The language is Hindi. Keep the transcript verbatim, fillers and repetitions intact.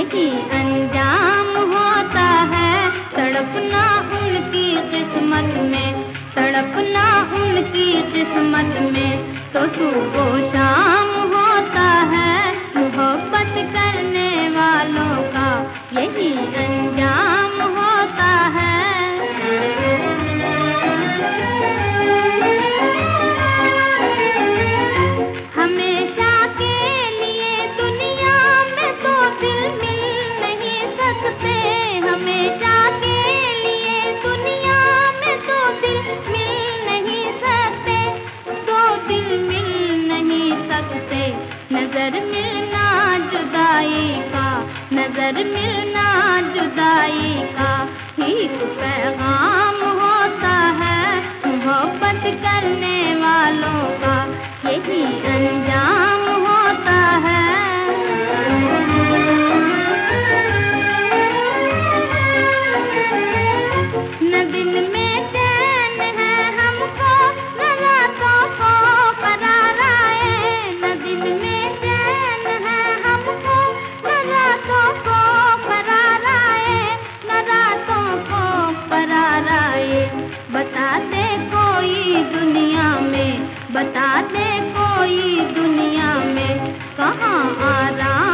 यही अंजाम होता है। तड़पना उनकी किस्मत में, तड़पना उनकी किस्मत में, तो सुबह शाम होता है। मोहब्बत करने वालों का यही अंजाम होता है। हमेशा के लिए दुनिया में तो दिल मिल नहीं सकते, हमेशा के लिए दुनिया में तो दिल मिल नहीं सकते, दो दिल मिल नहीं सकते। नजर मिलना जुदाई का, नजर मिलना जुदाई का ही तो पैगाम होता है। मोहब्बत करने वालों का यही अंजाम होता है। न दिन में चैन है हमको, न रातों को करार आए, न दिन में चैन है हमको, न रातों को करार आए, न रातों को करार आए। बता दे कोई दुनिया में, बता दे कोई दुनिया में, कहाँ आराम